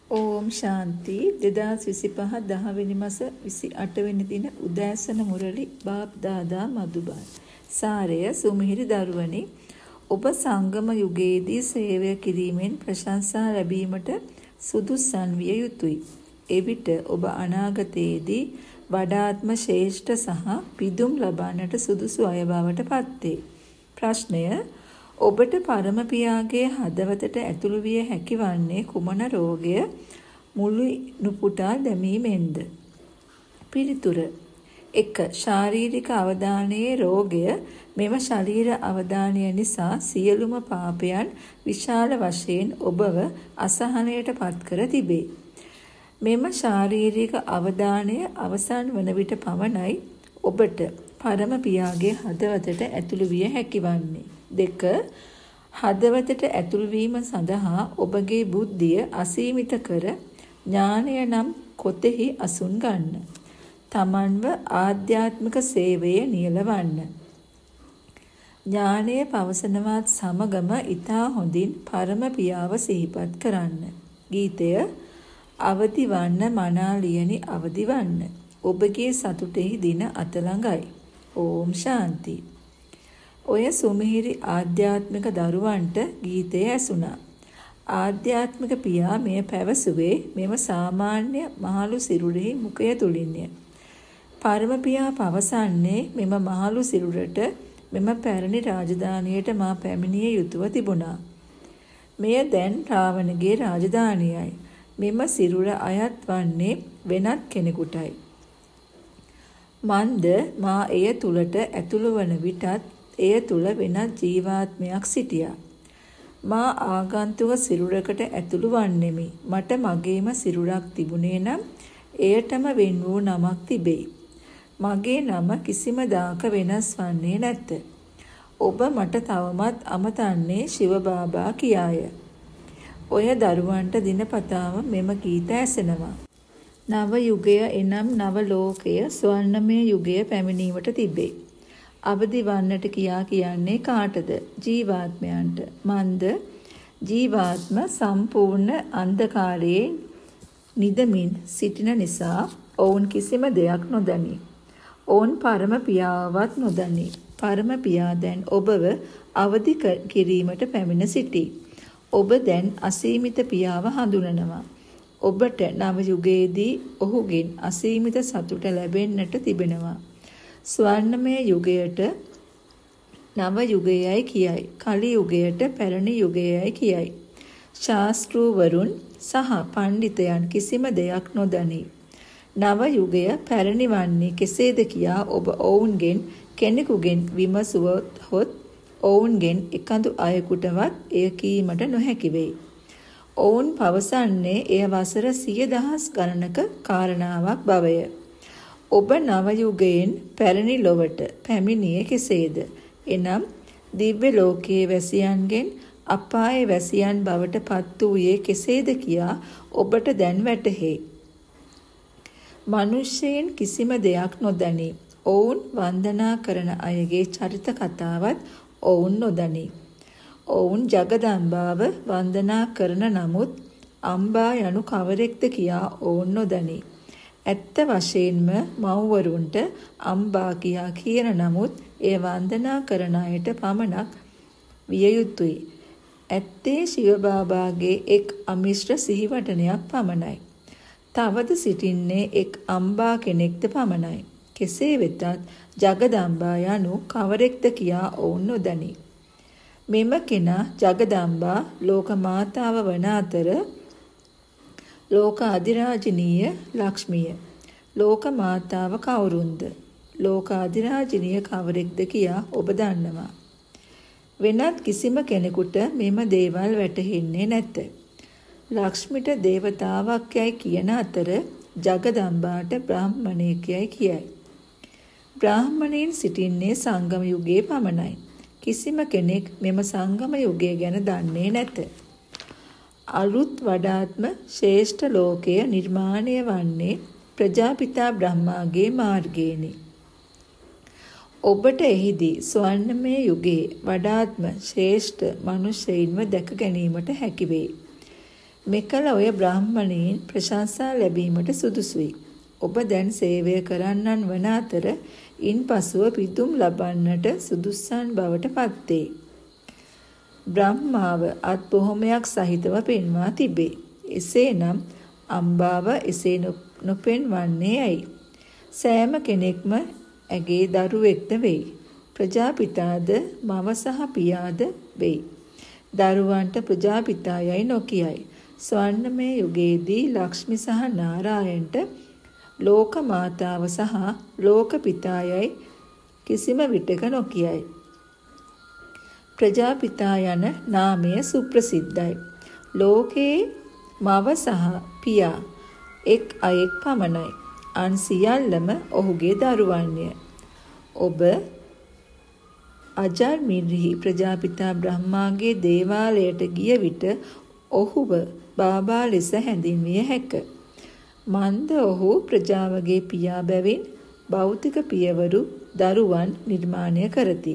ඕම් ශාන්ති 2025 10 මාස 28 වෙනි දින උදෑසන මුරලි බාප් දාදා මදුබන් සාරය සුමිහිරි දරුවනි ඔබ සංගම යුගයේදී සේවය කිරීමෙන් ප්‍රශංසා ලැබීමට සුදුසන් විය යුතුය. එවිට ඔබ අනාගතයේදී වඩාත්ම ශ්‍රේෂ්ඨ සහ පිදුම් ලබන්නට සුදුසු අය බවට පත්වේ. ප්‍රශ්නය ඔබට පරම පියාගේ හදවතට ඇතුළු විය හැකි වන්නේ කුමන රෝගය මුළු නුපුටා දැමීමෙන්ද? පිළිතුර 1. ශාරීරික අවදානයේ රෝගය මෙම ශරීර අවදානය නිසා සියලුම පාපයන් විශාල වශයෙන් ඔබව අසහනයට පත් කර තිබේ. මෙම ශාරීරික අවදානය අවසන් වන විට පමණයි ඔබට පරම පියාගේ හදවතට ඇතුළු විය හැකි වන්නේ. 2. හදවතට ඇතුළු වීම සඳහා ඔබගේ බුද්ධිය අසීමිත කර ඥානය නම් කොතෙහි අසුන් ගන්න. තමන්ව ආධ්‍යාත්මික සේවයේ නියලවන්න. ඥානය පවසනවත් සමගම ඊතා හොඳින් පරම පියාව සිහිපත් කරන්න. ගීතය අවදි වන්න මනාලියනි අවදි වන්න. ඔබගේ සතුටෙහි දින අත ළඟයි. ඕම් ශාන්ති. ඔය සුමිහිරි ආධ්‍යාත්මික දරුවන්ට ගීතය ඇසුණා. ආධ්‍යාත්මික පියා මෙය පැවසුවේ මෙම සාමාන්‍ය මහලු සිරුරෙහි මුඛය තුලින්ය. පරම පියා පවසන්නේ මෙම මහලු සිරුරට මෙම පැරණි රාජධානියට මා පැමිණිය යුතුව තිබුණා. මෙය දැන් රාවණගේ රාජධානියයි. මෙම සිරුර අයත් වන්නේ වෙනත් කෙනෙකුටයි. මන්ද මා එය තුලට ඇතුළු වන විටත් එය තුල වෙනත් ජීවාත්මයක් සිටියා. මා ආගන්තුක සිරුරකට ඇතුළු වන්නෙමි. මට මගේම සිරුරක් තිබුණේ නම් එයටම වෙන් වූ නමක් තිබේ. මගේ නම කිසිම දාක වෙනස් වන්නේ නැත. ඔබ මට තවමත් අමතන්නේ ශිව බාබා කියාය. ඔය දරුවන්ට දිනපතාම මෙම ගීත ඇසෙනවා. නව යුගය එනම් නව ලෝකය ස්වර්ණමය යුගය පැමිණීමට තිබේ. අවදි වන්නට කියා කියන්නේ කාටද? ජීවාත්මයන්ට. මන්ද ජීවාත්ම සම්පූර්ණ අන්ධකාරයේ නිදමින් සිටින නිසා ඔවුන් කිසිම දෙයක් නොදනි. ඔවුන් පරම පියාවත් නොදනි. පරම පියා දැන් ඔබව අවදි කිරීමට පැමිණ සිටී. ඔබ දැන් අසීමිත පියාව හඳුනනවා. ඔබට නව යුගයේදී ඔහුගෙන් අසීමිත සතුට ලැබෙන්නට තිබෙනවා. ස්වර්ණමය යුගයට නව යුගයයි කියයි. කලි යුගයට පැරණි යුගයයි කියයි. ශාස්ත්‍රූවරුන් සහ පඬිතයන් කිසිම දෙයක් නොදනී. නව යුගය පැරණි වන්නේ කෙසේද කියා ඔබ ඔවුන්ගෙන් කෙනෙකුගෙන් විමසුවහොත් ඔවුන්ගෙන් එකදු අයෙකුටවත් එය කීමට නොහැකි වෙයි. ඔවුන් පවසන්නේ එය වසර 100,000 ගණනක කාරණාවක් බවය. ඔබ නව යුගයෙන් පැරණි ලොවට පැමිණියේ කෙසේද? එනම් දිව්‍ය ලෝකයේ වැසියන්ගෙන් අපායේ වැසියන් බවට පත් වූයේ කෙසේද කියා ඔබට දැන් වැටහෙයි. මිනිසෙයින් කිසිම දෙයක් නොදනී. ඔවුන් වන්දනා කරන අයගේ චරිත කතාවත් ඔවුන් නොදනී. ඔවුන් ජගදම්බාව වන්දනා කරන නමුත් අම්බා යනු කවරෙක්ද කියා ඔවුන් නොදනී. ඇත්ත වශයෙන්ම මව්වරුන්ට අම්බා කියා කියන නමුත් එය වන්දනා කරන අයට පමණක් විය යුතුය. ඇත්තේ ශිව බාබාගේ එක් අමිශ්‍ර සිහිවටනයක් පමණයි. තවද සිටින්නේ එක් අම්බා කෙනෙක්ද පමණයි. කෙසේ වෙතත් ජගදම්බා යනු කවරෙක්ද කියා ඔවුන් නොදනී. මෙම කෙනා ජගදම්බා ලෝක මාතාව වන අතර ලෝක අධිරාජනීය ලක්ෂ්මිය. ලෝක මාතාව කවුරුන්ද? ලෝක අධිරාජනීය කවරෙක්ද කියා ඔබ දන්නවා. වෙනත් කිසිම කෙනෙකුට මෙම දේවල් වැටහෙන්නේ නැත. ලක්ෂ්මිට දේවතාවක් යයි කියන අතර ජගදම්බාට බ්‍රාහ්මණයෙක් යයි කියයි. බ්‍රාහ්මණයින් සිටින්නේ සංගම යුගයේ පමණයි. කිසිම කෙනෙක් මෙම සංගම යුගය ගැන දන්නේ නැත. අලුත් වඩාත්ම ශ්‍රේෂ්ඨ ලෝකය නිර්මාණය වන්නේ ප්‍රජාපිතා බ්‍රහ්මාගේ මාර්ගයෙනි. ඔබට එහිදී ස්වර්ණමය යුගයේ වඩාත්ම ශ්‍රේෂ්ඨ මනුෂ්‍යයින්ව දැක ගැනීමට හැකි වේ. මෙකල ඔය බ්‍රාහ්මණීන් ප්‍රශංසා ලැබීමට සුදුසුයි. ඔබ දැන් සේවය කරන්නන් වන අතර ඉන්පසුව පිදුම් ලබන්නට සුදුස්සන් බවට පත්වේ. බ්‍රහ්මාව අත් බොහොමයක් සහිතව පෙන්වා තිබේ. එසේනම් අම්බාව එසේ නොපෙන්වන්නේ ඇයි? සෑම කෙනෙක්ම ඇගේ දරුවෙක්ද වෙයි. ප්‍රජාපිතාද මව සහ පියාද වෙයි. දරුවන්ට ප්‍රජාපිතායයි නොකියයි. ස්වර්ණමය යුගයේදී ලක්ෂ්මි සහ නාරායන්ට ලෝක මාතාව සහ ලෝක පිතායයි කිසිම විටක නොකියයි. ප්‍රජාපිතා යන නාමය සුප්‍රසිද්ධයි. ලෝකේ මව සහ පියා එක් අයෙක් පමණයි. අන් සියල්ලම ඔහුගේ දරුවන්ය. ඔබ අජර්මිරිහි ප්‍රජාපිතා බ්‍රහ්මාගේ දේවාලයට ගිය විට ඔහුව බාබා ලෙස හැඳින්විය හැක. මන්ද ඔහු ප්‍රජාවගේ පියා බැවින් භෞතික පියවරු දරුවන් නිර්මාණය කරති.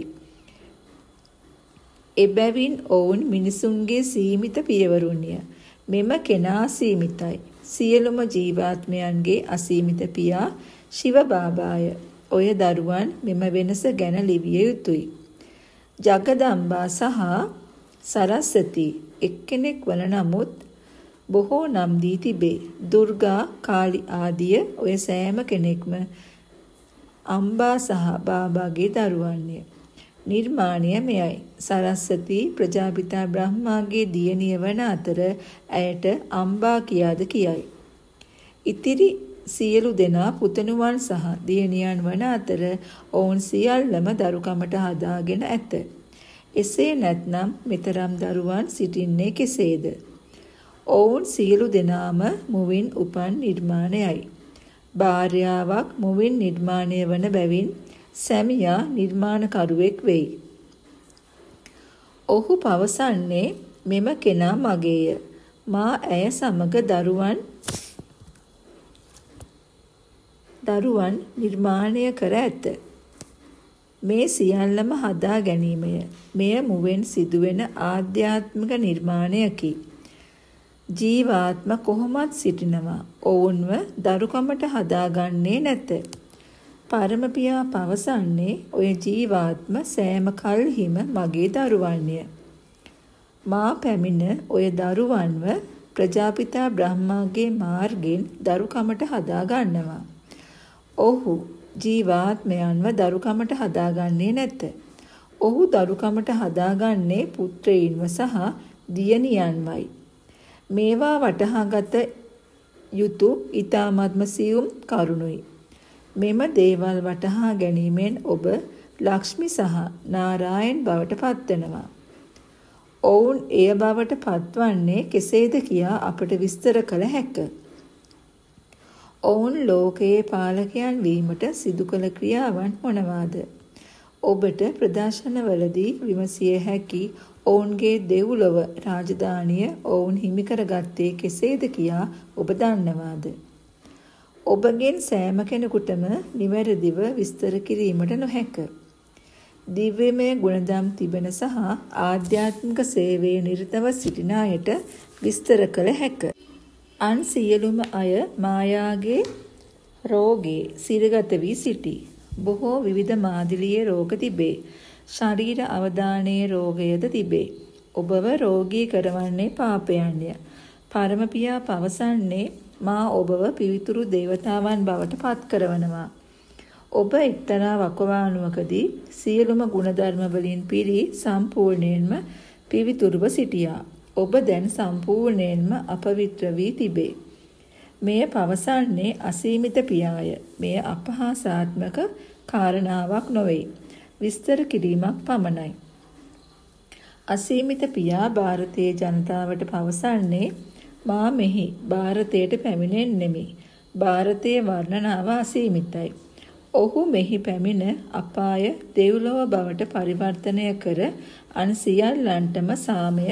එබැවින් ඔවුන් මිනිසුන්ගේ සීමිත පියවරුන්ය. මෙම කෙනා සීමිතයි. සියලුම ජීවාත්මයන්ගේ අසීමිත පියා ශිව බාබාය. ඔය දරුවන් මෙම වෙනස ගැන ලිවිය යුතුය. ජගදම්බා සහ සරස්වති එක්කෙනෙක් වන නමුත් බොහෝ නම් දී තිබේ. දුර්ගා, කාලි ආදිය ඔය සෑම කෙනෙක්ම අම්බා සහ බාබාගේ දරුවන්ය. නිර්මාණය මෙයයි. සරස්වති ප්‍රජාපිතා බ්‍රහ්මාගේ දියණිය වන අතර ඇයට අම්බා කියාද කියයි. ඉතිරි සියලු දෙනා පුතණුවන් සහ දියණියන් වන අතර ඔවුන් සියල්ලම දරුකමට හදාගෙන ඇත. එසේ නැත්නම් මෙතරම් දරුවන් සිටින්නේ කෙසේද? ඔවුන් සියලු දෙනාම මුවින් උපන් නිර්මාණයයි. භාර්යාවක් මුවින් නිර්මාණය වන බැවින් සැමියා නිර්මාණකරුවෙක් වෙයි. ඔහු පවසන්නේ මෙම කෙනා මගේය. මා ඇය සමග දරුවන් නිර්මාණය කර ඇත. මේ සියල්ලම හදා ගැනීමය. මෙය මුවෙන් සිදුවෙන ආධ්‍යාත්මික නිර්මාණයකි. ජීවාත්ම කොහොමත් සිටිනවා. ඔවුන්ව දරුකමට හදාගන්නේ නැත. පරමපියා පවසන්නේ ඔය ජීවාත්ම සෑම කල්හිම මගේ දරුවන්ය. මා පැමිණ ඔය දරුවන්ව ප්‍රජාපිතා බ්‍රහ්මාගේ මාර්ගෙන් දරුකමට හදා ගන්නවා. ඔහු ජීවාත්මයන්ව දරුකමට හදාගන්නේ නැත. ඔහු දරුකමට හදාගන්නේ පුත්‍රයින්ව සහ දියණියන්වයි. මේවා වටහාගත යුතු ඊ타ත්ම සියුම් කරුණුයි. මෙම දේවල් වටහා ගැනීමෙන් ඔබ ලක්ෂ්මි සහ නාරායන් බවට පත්වෙනවා. ඔවුන් එය බවට පත්වන්නේ කෙසේද කියා අපට විස්තර කළ හැක. ඔවුන් ලෝකයේ පාලකයන් වීමට සිදු කළ ක්‍රියාවන් මොනවාද? ඔබට ප්‍රදර්ශනවලදී විමසිය හැකි ඔවුන්ගේ දෙව්ලොව රාජධානිය ඔවුන් හිමි කරගත්තේ කෙසේද කියා ඔබ දන්නවාද? ඔබගෙන් සෑම කෙනෙකුටම නිවැරදිව විස්තර කිරීමට නොහැක. දිව්‍යමය ගුණධම් තිබෙන සහ ආධ්‍යාත්මික සේවයේ නිරතව සිටින අයට විස්තර කළ හැක. අන් සියලුම අය මායාගේ රෝගේ සිරගත වී සිටී. බොහෝ විවිධ මාදිලියේ රෝග තිබේ. ශරීර අවදානයේ රෝගයද තිබේ. ඔබව රෝගී කරවන්නේ පාපයන්ය. පරමපියා පවසන්නේ මා ඔබව පිවිතුරු දේවතාවන් බවට පත් කරවනවා. ඔබ එක්තරා වකවානුවකදී සියලුම ගුණධර්ම වලින් පිරි සම්පූර්ණයෙන්ම පිවිතුරුව සිටියා. ඔබ දැන් සම්පූර්ණයෙන්ම අපවිත්‍ර වී තිබේ. මෙය පවසන්නේ අසීමිත පියාය. මෙය අපහාසාත්මක කාරණාවක් නොවේ. විස්තර කිරීමක් පමණයි. අසීමිත පියා ಭಾರತೀಯ ජනතාවට පවසන්නේ මා මෙහි ಭಾರತයට පැමිණෙන්නෙමි. ಭಾರತೀಯ වර්ණනාව අසීමිතයි. ඔහු මෙහි පැමිණ අපාය දෙව්ලොව බවට පරිවර්තනය කර අන් සියල්ලන්ටම සාමය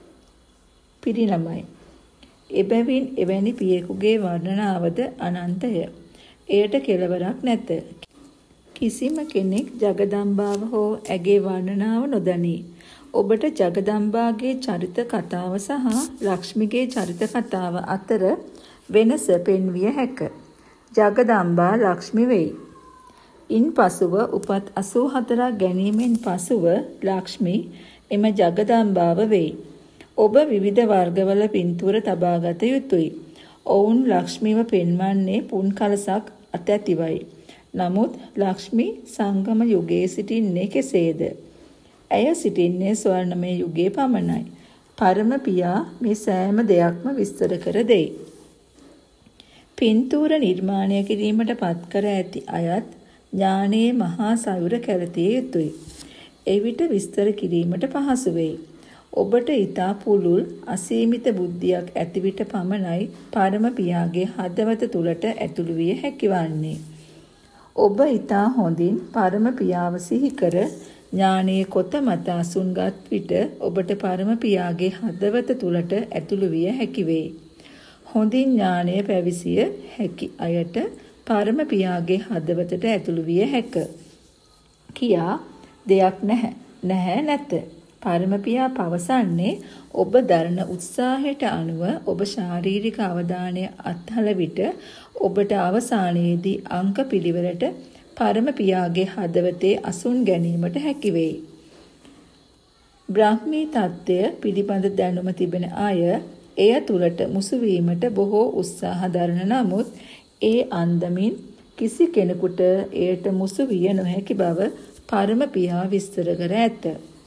පිරිනමයි. එබැවින් එවැනි පියෙකුගේ වර්ණනාවද අනන්තය. එයට කෙලවරක් නැත. කිසිම කෙනෙක් ජගදම්බාව හෝ ඇගේ වර්ණනාව නොදනී. ඔබට ජගදම්බාගේ චරිත කතාව සහ ලක්ෂ්මිගේ චරිත කතාව අතර වෙනස පෙන්විය හැක. ජගදම්බා ලක්ෂ්මි වෙයි. ඉන්පසුව උපත් 84ක් ගැනීමෙන් පසුව ලක්ෂ්මි එම ජගදම්බාව වෙයි. ඔබ විවිධ වර්ගවල පින්තූර තබාගත යුතුය. ඔවුන් ලක්ෂ්මිව පෙන්වන්නේ පුන් කලසක් අතැතිවයි. නමුත් ලක්ෂ්මි සංගම යුගයේ සිටින්නේ කෙසේද? ඇය සිටින්නේ ස්වර්ණමය යුගයේ පමණයි. පරම පියා මේ සෑම දෙයක්ම විස්තර කර දෙයි. පින්තූර නිර්මාණය කිරීමට පත් කර ඇති අයත් ඥානයේ මහා සයුර කැරතිය යුතුය. එවිට විස්තර කිරීමට පහසු වෙයි. ඔබට ඊතා පුළුල් අසීමිත බුද්ධියක් ඇති විට පමණයි පරම පියාගේ හදවත තුලට ඇතුළු විය හැකිවන්නේ. ඔබ ඊතා හොඳින් පරම පියාව සිහි කර ඥානයේ කොත මත අසුන්ගත් විට ඔබට පරම පියාගේ හදවත තුලට ඇතුළු විය හැකි වේ. හොඳින් ඥානය පැවිසිය හැකි අයට පරම පියාගේ හදවතට ඇතුළු විය හැක. කියා දෙයක් නැහැ නැත. පරම පියා පවසන්නේ ඔබ දරන උත්සාහයට අනුව ඔබ ශාරීරික අවධානය අත්හල විට ඔබට අවසානයේදී අංක පිළිවෙලට පරම පියාගේ හදවතේ අසුන් ගැනීමට හැකි වෙයි. බ්‍රාහ්මී තත්ත්වය පිළිබඳ දැනුම තිබෙන අය එය තුලට මුසු වීමට බොහෝ උත්සාහ දරන නමුත් ඒ අන්දමින් කිසි කෙනෙකුට එයට මුසු විය නොහැකි බව පරම පියා විස්තර කර ඇත.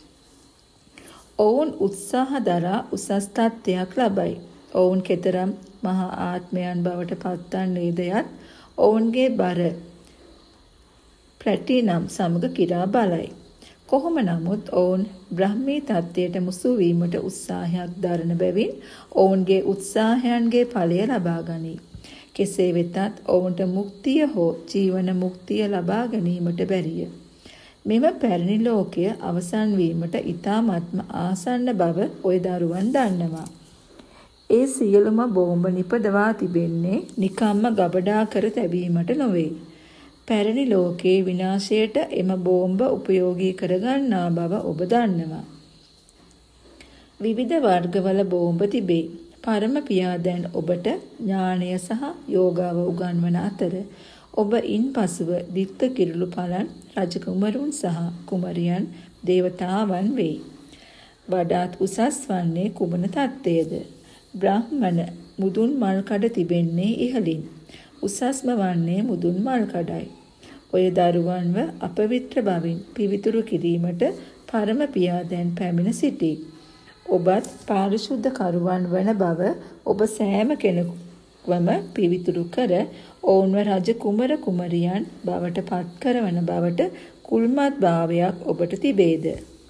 ඔවුන් උත්සාහ දරා උසස් තත්ත්වයක් ලබයි. ඔවුන් කෙතරම් මහා ආත්මයන් බවට පත්වන්නේද යත් ඔවුන්ගේ බර ප්ලැටිනම් සමග කිරා බලයි. කොහොම නමුත් ඔවුන් බ්‍රහ්මී තත්ත්වයට මුසු වීමට උත්සාහයක් දරන බැවින් ඔවුන්ගේ උත්සාහයන්ගේ ඵලය ලබා ගනී. කෙසේ වෙතත් ඔවුන්ට මුක්තිය හෝ ජීවන මුක්තිය ලබා ගැනීමට බැරිය. මෙම පැරණි ලෝකය අවසන් වීමට ඊ타ත්ම ආසන්න බව ඔය දරුවන් දන්නවා. ඒ සියලුම බෝම්බ නිපදවා තිබෙන්නේ නිකම්ම ගබඩා කර තැබීමට නොවේ. පැරණි ලෝකයේ විනාශයට එම බෝම්බ උපයෝගී කරගන්නා බව ඔබ දන්නවා. විවිධ වර්ගවල බෝම්බ තිබේ. පරම පියා දැන් ඔබට ඥානය සහ යෝගාව උගන්වන අතර ඔබ ඉන්පසුව දිත්ත කිරුළු පලන් රජකුමරුන් සහ කුමරියන් දේවතාවන් වෙයි. වඩාත් උසස් වන්නේ කුමන තත්ත්වයේද? බ්‍රාහ්මණ මුදුන් මල් කඩ තිබෙන්නේ ඉහළින්. උසස්ම වන්නේ මුදුන් මල් කඩයි. ඔය දරුවන්ව අපවිත්‍ර බවින් පිවිතුරු කිරීමට පරම පියා දැන් පැමිණ සිටී. ඔබත් පාරිශුද්ධ කරුවන් වන බව ඔබ සෑම කෙනෙකුවම පිවිතුරු කර ඔවුන්ව රජ කුමර කුමරියන් බවට පත් කරවන බවට කුල්මත් භාවයක් ඔබට තිබේද?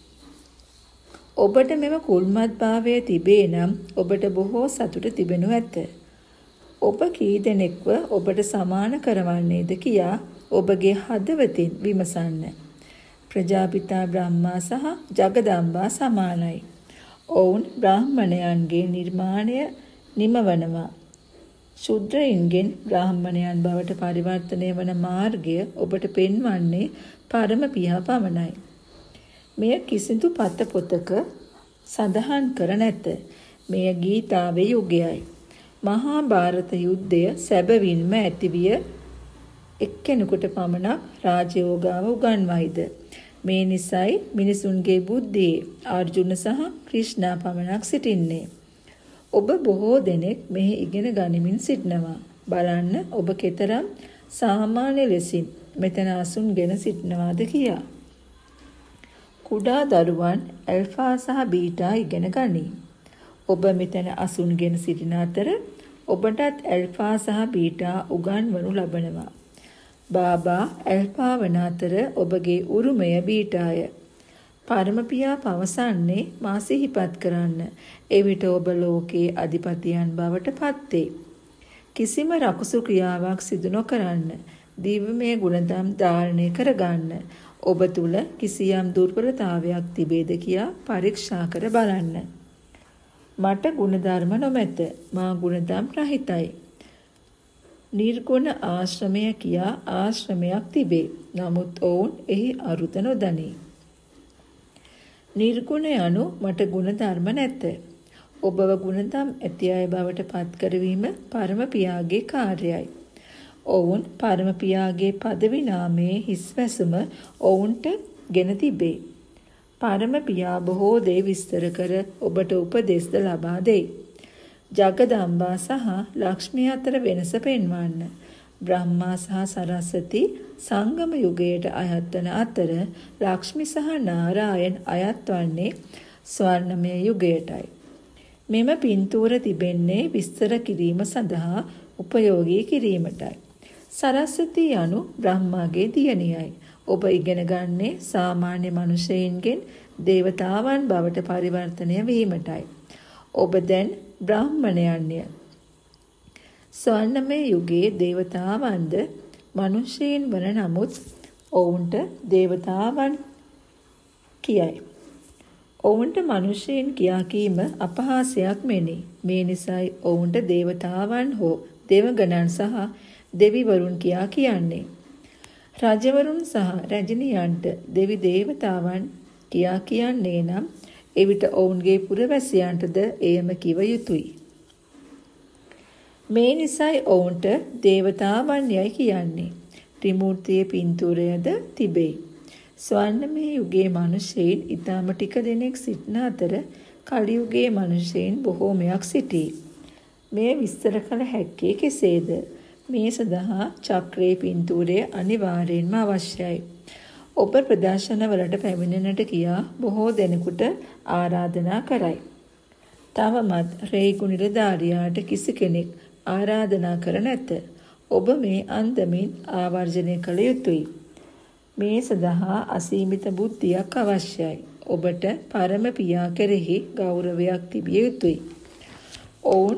ඔබට මෙම කුල්මත් භාවය තිබේ නම් ඔබට බොහෝ සතුට තිබෙනු ඇත. ඔබ කී දෙනෙක්ව ඔබට සමාන කරවන්නේද කියා ඔබගේ හදවතින් විමසන්න. ප්‍රජාපිතා බ්‍රහ්මා සහ ජගදම්බා සමානයි. ඔවුන් බ්‍රාහ්මණයන්ගේ නිර්මාණය නිමවනවා. ශුද්‍රයින්ගෙන් බ්‍රාහ්මණයන් බවට පරිවර්තනය වන මාර්ගය ඔබට පෙන්වන්නේ පරම පියා පමණයි. මෙය කිසිදු පත පොතක සඳහන් කර නැත. මෙය ගීතාවේ යුගයයි. මහා භාරත යුද්ධය සැබවින්ම ඇතිවිය එක්කෙනෙකුට පමණක් රාජයෝගාව උගන්වයිද? මේ නිසයි මිනිසුන්ගේ බුද්ධියේ අර්ජුන සහ ක්‍රිෂ්ණා පමණක් සිටින්නේ. ඔබ බොහෝ දෙනෙක් මෙහි ඉගෙන ගනිමින් සිටනවා. බලන්න ඔබ කෙතරම් සාමාන්‍ය ලෙසින් මෙතන අසුන්ගෙන සිටනවාද කියා. කුඩා දරුවන් ඇල්ෆා සහ බීටා ඉගෙන ගනී. ඔබ මෙතන අසුන්ගෙන සිටින අතර ඔබටත් ඇල්ෆා සහ බීටා උගන්වනු ලබනවා. බාබා ඇල්ෆා වන අතර ඔබගේ උරුමය බීටාය. පරම පියා පවසන්නේ මා සිහිපත් කරන්න. එවිට ඔබ ලෝකයේ අධිපතියන් බවට පත්වේ. කිසිම රකුසු ක්‍රියාවක් සිදු නොකරන්න. දිව්‍යමය ගුණධම් ධාරණය කරගන්න. ඔබ තුල කිසියම් දුර්වලතාවයක් තිබේද කියා පරීක්ෂා කර බලන්න. මට ගුණධර්ම නොමැත. මා ගුණධම් රහිතයි. නිර්ගුණ ආශ්‍රමය කියා ආශ්‍රමයක් තිබේ. නමුත් ඔවුන් එහි අරුත නොදනී. නිර්ගුණ යනු මට ගුණ ධර්ම නැත. ඔබව ගුණධම් ඇති අය බවට පත් කරවීම පරම පියාගේ කාර්යයි. ඔවුන් පරම පියාගේ පදවි නාමයේ හිස්වැසුම ඔවුන්ට ගෙන තිබේ. පරම පියා බොහෝ දේ විස්තර කර ඔබට උපදෙස්ද ලබා දෙයි. ජගදම්බා සහ ලක්ෂ්මිය අතර වෙනස පෙන්වන්න. බ්‍රහ්මා සහ සරස්වති සංගම යුගයට අයත් වන අතර ලක්ෂ්මි සහ නාරායන් අයත් වන්නේ ස්වර්ණමය යුගයටයි. මෙම පින්තූර තිබෙන්නේ විස්තර කිරීම සඳහා උපයෝගී කිරීමටයි. සරස්වති යනු බ්‍රහ්මාගේ දියණියයි. ඔබ ඉගෙන ගන්නේ සාමාන්‍ය මනුෂ්‍යයින්ගෙන් දේවතාවන් බවට පරිවර්තනය වීමටයි. ඔබ දැන් බ්‍රාහ්මණයන්ය. ස්වර්ණමය යුගයේ දේවතාවන්ද මනුෂ්‍යයින් වන නමුත් ඔවුන්ට දේවතාවන් කියයි. ඔවුන්ට මනුෂ්‍යයින් කියා කීම අපහාසයක් මෙනි. මේ නිසායි ඔවුන්ට දේවතාවන් හෝ දෙවගණන් සහ දෙවිවරුන් කියා කියන්නේ. රජවරුන් සහ රජනියන්ට දෙවි දේවතාවන් කියා කියන්නේ නම් එවිට ඔවුන්ගේ පුරවැසියන්ටද එයම කිව යුතුය. මේ නිසායි ඔවුන්ට දේවතාවන් යයි කියන්නේ. ත්‍රිමූර්තියේ පින්තූරයද තිබේ. ස්වර්ණමය යුගයේ මිනිසෙයින් ඊටම ටික දෙනෙක් සිටින අතර කලි යුගයේ මිනිසෙයින් බොහෝමයක් සිටී. මේ විස්තර කළ හැක්කේ කෙසේද? මේ සඳහා චක්‍රයේ පින්තූරය අනිවාර්යෙන්ම අවශ්‍යයි. ඔබ ප්‍රදර්ශනවලට පැමිණෙන්නට කියා බොහෝ දෙනෙකුට ආරාධනා කරයි. තවමත් රේගු නිලධාරියාට කිසි කෙනෙක් ආරාධනා කර නැත. ඔබ මේ අන්දමින් ආවර්ජනය කළ යුතුයි. මේ සඳහා අසීමිත බුද්ධියක් අවශ්‍යයි. ඔබට පරම පියා කෙරෙහි ගෞරවයක් තිබිය යුතුයි. ඔවුන්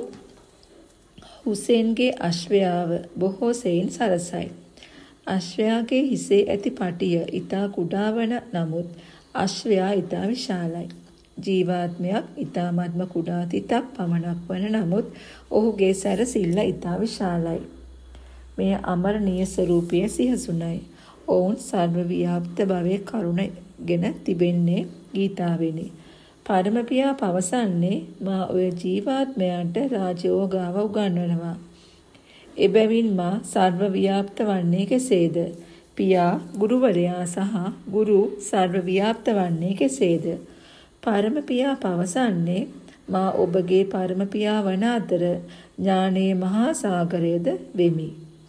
හුසේන්ගේ අශ්වයාව බොහෝ සෙයින් සරසයි. අශ්වයාගේ හිසේ ඇති පටිය ඊතා කුඩා වන නමුත් අශ්වයා ඊතා විශාලයි. ජීවාත්මයක් ඊ타ත්ම කුඩා තිතක් පමණක් වන නමුත් ඔහුගේ සැරසිල්ල ඊතා විශාලයි. මෙය අමරණීය ස්වરૂපයේ සිහසුනයි. ඔවුන් සර්ව ව්‍යාප්ත භවයේ කරුණගෙන තිබෙන්නේ ගීතාවෙනි. පරමපියා පවසන්නේ මා ඔය ජීවාත්මයන්ට රාජයෝගාව උගන්වනවා. එබැවින් මා සර්ව ව්‍යාප්ත වන්නේ කෙසේද? පියා ගුරුවරයා සහ ගුරු සර්ව ව්‍යාප්ත වන්නේ කෙසේද? පරමපියා පවසන්නේ මා ඔබගේ පරමපියා වන අතර ඥානයේ මහා සාගරයද වෙමි.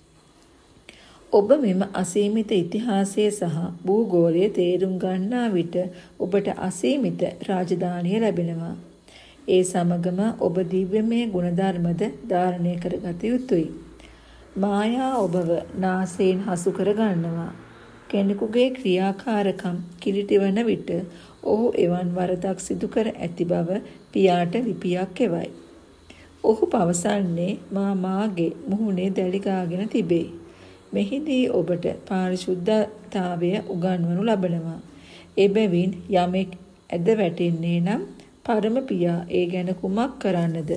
ඔබ මෙම අසීමිත ඉතිහාසය සහ භූගෝලය තේරුම් ගන්නා විට ඔබට අසීමිත රාජධානිය ලැබෙනවා. ඒ සමගම ඔබ දිව්‍යමය ගුණධර්මද ධාරණය කරගත යුතුයි. මායා ඔබව නාසයෙන් හසු කර ගන්නවා. කෙනෙකුගේ ක්‍රියාකාරකම් කිලිටි වන විට ඔහු එවන් වරදක් සිදු කර ඇති බව පියාට ලිපියක් එවයි. ඔහු පවසන්නේ මාගේ මුහුණේ දැලි ගාගෙන තිබේ. මෙහිදී ඔබට පාරිශුද්ධතාවය උගන්වනු ලබනවා. එබැවින් යමෙක් ඇද වැටෙන්නේ නම් පරම පියා ඒ ගැන කුමක් කරන්නද?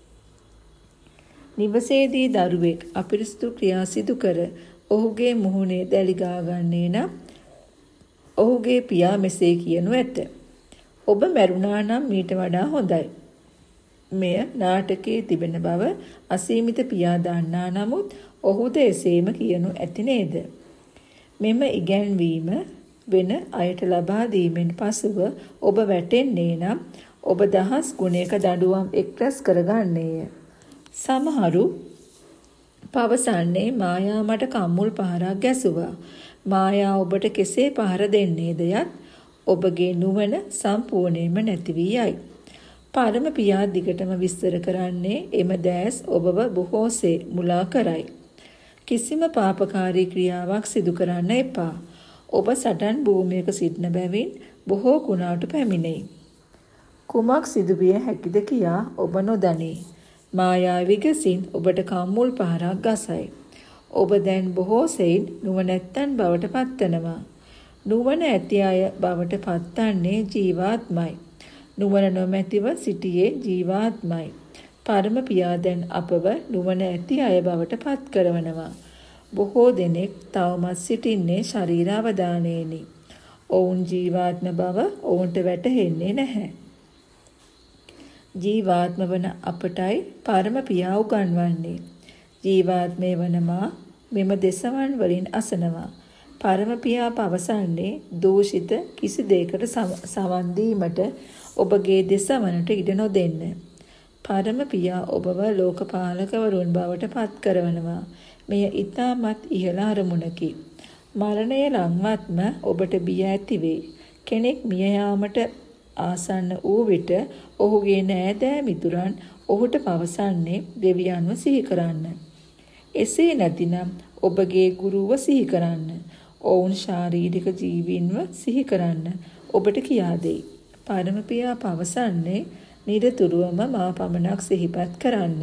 නිවසේදී දරුවෙක් අපිරිසුදු ක්‍රියා සිදු කර ඔහුගේ මුහුණේ දැලි ගාගන්නේ නම් ඔහුගේ පියා මෙසේ කියනු ඇත. ඔබ මැරුණා නම් මීට වඩා හොඳයි. මෙය නාටකයේ තිබෙන බව අසීමිත පියා දන්නා නමුත් ඔහුද එසේම කියනු ඇති නේද? මෙම ඉගැන්වීම වෙන අයට ලබා දීමෙන් පසුව ඔබ වැටෙන්නේ නම් ඔබ දහස් ගුණයක දඬුවම් එක්රැස් කරගන්නේය. සමහරු පවසන්නේ මායා මට කම්මුල් පහරක් ගැසුවා. මායා ඔබට කෙසේ පහර දෙන්නේද යත් ඔබගේ නුවණ සම්පූර්ණයෙන්ම නැති වී යයි. පරම පියා දිගටම විස්තර කරන්නේ එම දැස් ඔබව බොහෝසේ මුලා කරයි. කිසිම පාපකාරී ක්‍රියාවක් සිදු කරන්න එපා. ඔබ සටන් භූමියක සිටින බැවින් බොහෝ කුණාටු පැමිණෙයි. කුමක් සිදුවිය හැකිද කියා ඔබ නොදනී. මායා විගසින් ඔබට කම්මුල් පහරක් ගසයි. ඔබ දැන් බොහෝ සෙයින් නුවණැත්තන් බවට පත්වනවා. නුවණ ඇති අය බවට පත්වන්නේ ජීවාත්මයි. නුවණ නොමැතිව සිටියේ ජීවාත්මයි. පරම පියා දැන් අපව නුවණ ඇති අය බවට පත් කරවනවා. බොහෝ දෙනෙක් තවමත් සිටින්නේ ශරීරාවදානයේනි. ඔවුන් ජීවාත්ම බව ඔවුන්ට වැටහෙන්නේ නැහැ. ජීවාත්ම වන අපටයි පරම පියා උගන්වන්නේ. ජීවාත්මේ වන මා මෙම දෙසවන් වලින් අසනවා. පරම පියා පවසන්නේ දූෂිත කිසි දෙයකට සවන් දීමට ඔබගේ දෙසවනට ඉඩ නොදෙන්න. පරම පියා ඔබව ලෝකපාලකවරුන් බවට පත් කරවනවා. මෙය ඊටමත් ඉහළ අරමුණකි. මරණය ලංවත්ම ඔබට බිය ඇති වේ. කෙනෙක් මිය යාමට ආසන්න වූ විට ඔහුගේ නෑදෑ මිතුරන් ඔහුට පවසන්නේ දෙවියන්ව සිහි කරන්න. එසේ නැතිනම් ඔබගේ ගුරුව සිහි කරන්න. ඔවුන් ශාරීරික ජීවීන්ව සිහි කරන්න ඔබට කියා දෙයි. පරම පියා පවසන්නේ නිරතුරුවම මා පමණක් සිහිපත් කරන්න.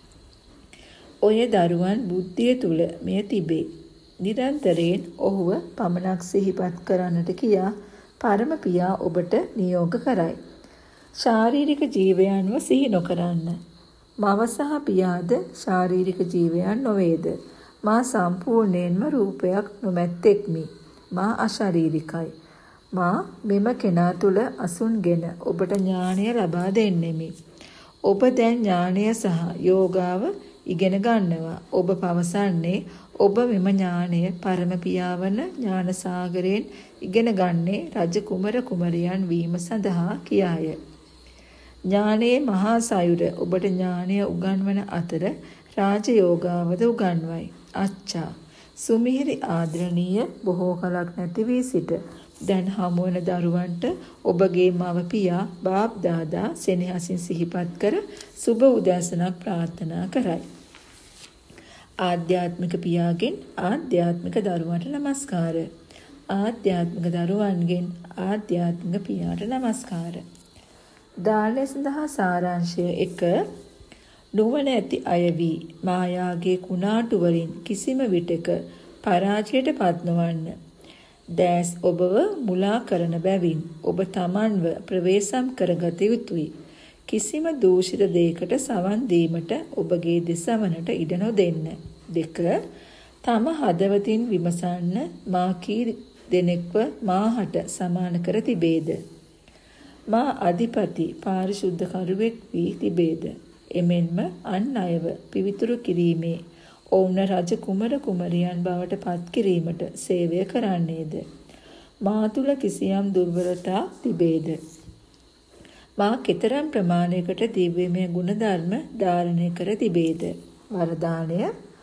ඔය දරුවන් බුද්ධිය තුල මෙය තිබේ. නිරන්තරයෙන් ඔහුව පමණක් සිහිපත් කරන්නට කියා පරම පියා ඔබට නියෝග කරයි. ශාරීරික ජීවයන්ව සිහි නොකරන්න. මව සහ පියාද ශාරීරික ජීවයන් නොවේද? මා සම්පූර්ණයෙන්ම රූපයක් නොමැත්තෙක්මි. මා අශාරීරිකයි. මා මෙම කෙනා තුල අසුන්ගෙන ඔබට ඥානය ලබා දෙන්නෙමි. ඔබ දැන් ඥානය සහ යෝගාව ඉගෙන ගන්නවා. ඔබ පවසන්නේ ඔබ මෙම ඥානය පරම පියාවන ඥාන සාගරයෙන් ඉගෙන ගන්නේ රජ කුමර කුමරියන් වීම සඳහා කියාය. ඥානයේ මහා සයුර ඔබට ඥානය උගන්වන අතර රාජයෝගාවද උගන්වයි. අච්චා සුමිහිරි ආදරණීය බොහෝ කලක් නැති වී සිට දැන් හමුවන දරුවන්ට ඔබගේ මව පියා බාප් දාදා සෙනෙහසින් සිහිපත් කර සුබ උදෑසනක් ප්‍රාර්ථනා කරයි. ආධ්‍යාත්මික පියාගෙන් ආධ්‍යාත්මික දරුවන්ට නමස්කාර. ආධ්‍යාත්මික දරුවන්ගෙන් ආධ්‍යාත්මික පියාට නමස්කාර. දානය සඳහා සාරාංශය 1. නුවණ ඇති අය වී මායාගේ කුණාටු වලින් කිසිම විටක පරාජයට පත් නොවන්න. දැස් ඔබව මුලා කරන බැවින් ඔබ තමන්ව ප්‍රවේශම් කරගත යුතුයි. කිසිම දූෂිත දෙයකට සවන් දීමට ඔබගේ දෙසවනට ඉඩ නොදෙන්න. 2. තම හදවතින් විමසන්න මා කී දෙනෙක්ව මාහට සමාන කර තිබේද? මා අධිපති පාරිශුද්ධ කරුවෙක් වී තිබේද? එමෙන්ම අන් අයව පිවිතුරු කිරීමේ ඔවුන් රජ කුමර කුමරියන් බවට පත් කිරීමට සේවය කරන්නේද? මා තුල කිසියම් දුර්වලතා තිබේද? මා කෙතරම් ප්‍රමාණයකට දිව්‍යමය ගුණධර්ම ධාරණය කර තිබේද? වරදානය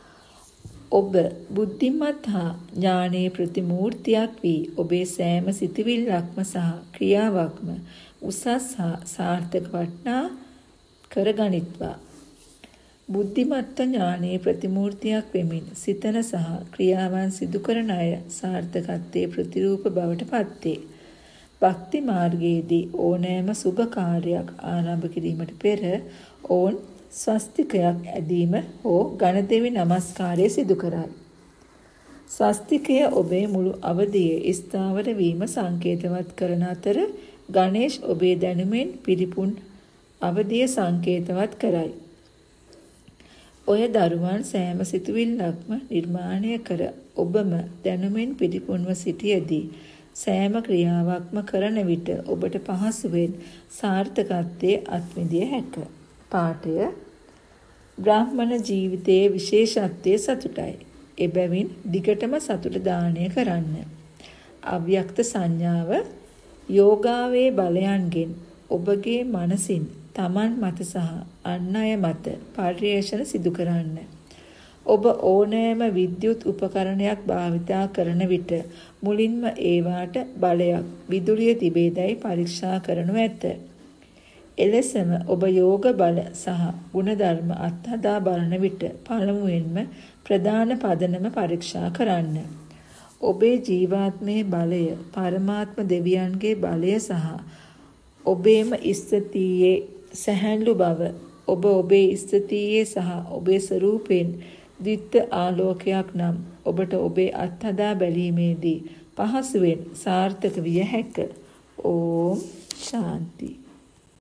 ඔබ බුද්ධිමත් හා ඥානයේ ප්‍රතිමූර්තියක් වී ඔබේ සෑම සිතවිල්ලක්ම සහ ක්‍රියාවක්ම උසස් හා සාර්ථක වටනා කරගනිත්වා. බුද්ධිමත්ව ඥානයේ ප්‍රතිමූර්තියක් වෙමින් සිතන සහ ක්‍රියාවන් සිදු කරන අය සාර්ථකත්වයේ ප්‍රතිරූප බවට පත්වේ. භක්ති මාර්ගයේදී ඕනෑම සුබ කාර්යයක් ආරම්භ කිරීමට පෙර ඔවුන් ස්වස්තිකයක් ඇදීම හෝ ගණදෙවි නමස්කාරය සිදු කරයි. ස්වස්තිකය ඔබේ මුළු අවධියේ ස්ථාවර වීම සංකේතවත් කරන අතර ගණේෂ් ඔබේ දැනුමෙන් පිරිපුන් අවධිය සංකේතවත් කරයි. ඔය දරුවන් සෑම සිතුවිල්ලක්ම නිර්මාණය කර ඔබම දැනුමෙන් පිරිපුන්ව සිටියදී සෑම ක්‍රියාවක්ම කරන විට ඔබට පහසුවෙන් සාර්ථකත්වයේ අත්විඳිය හැක. පාඨය බ්‍රාහ්මණ ජීවිතයේ විශේෂත්වය සතුටයි. එබැවින් දිගටම සතුට දානය කරන්න. අව්‍යක්ත සංඥාව යෝගාවේ බලයන්ගෙන් ඔබගේ මනසින් තමන් මත සහ අන් අය මත පර්යේෂණ සිදු කරන්න. ඔබ ඕනෑම විද්‍යුත් උපකරණයක් භාවිතා කරන විට මුලින්ම ඒවාට බලයක් විදුලිය තිබේදයි පරීක්ෂා කරනු ඇත. එලෙසම ඔබ යෝග බල සහ ගුණධර්ම අත්හදා බලන විට පළමුවෙන්ම ප්‍රධාන පදනම පරීක්ෂා කරන්න. ඔබේ ජීවාත්මයේ බලය පරමාත්ම දෙවියන්ගේ බලය සහ ඔබේම ස්ථිතියේ සැහැල්ලු බව ඔබ ඔබේ ස්ථිතියේ සහ ඔබේ ස්වરૂපයෙන් දිත්ත ආලෝකයක් නම් ඔබට ඔබේ අත්හදා බැලීමේදී පහසුවෙන් සාර්ථක විය හැක. ඕම් ශාන්ති.